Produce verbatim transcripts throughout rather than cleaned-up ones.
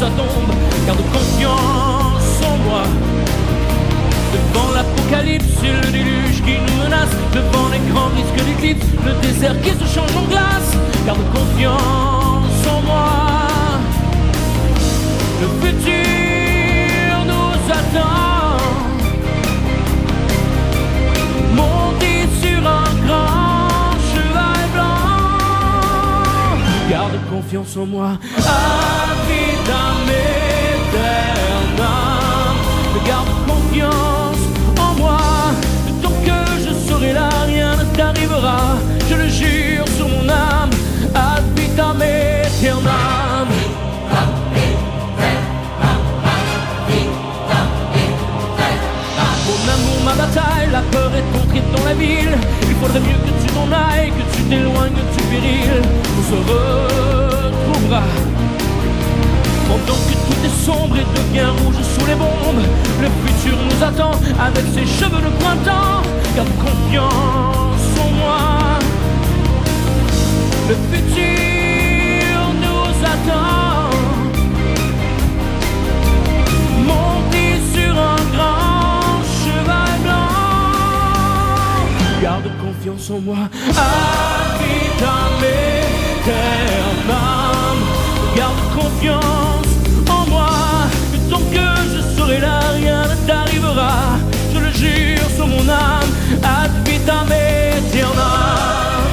ça tombe. Garde confiance en moi. Devant l'apocalypse et le déluge qui nous menace, devant les grands risques d'éclipse, le désert qui se change en glace, garde confiance en moi. Le futur nous attend, monté sur un grand cheval blanc. Garde confiance en moi, ad vitam aeternam. Garde confiance en moi, tant que je serai là, rien ne t'arrivera. Je le jure sur mon âme, ad vitam aeternam. Mon amour, ma bataille, la peur est entrée dans la ville. Il faudrait mieux que tu t'en ailles, que tu t'éloignes du péril. On se retrouvera. Pendant que tout est sombre et devient rouge sous les bombes, le futur nous attend avec ses cheveux de printemps. Garde confiance en moi. Le futur nous attend, monté sur un grand cheval blanc. Garde confiance en moi, ad vitam aeternam. Garde confiance en moi, tant que je serai là, rien ne t'arrivera. Je le jure sur mon âme, ad vitam aeternam.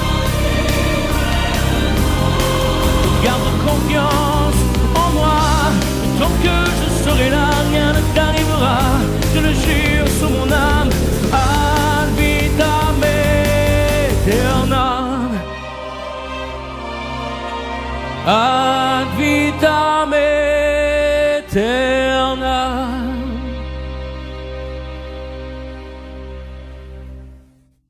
Garde confiance en moi, tant que je serai là, rien ne t'arrivera. Je le jure sur mon âme, ad vitam aeternam. Ad vitam aeternam.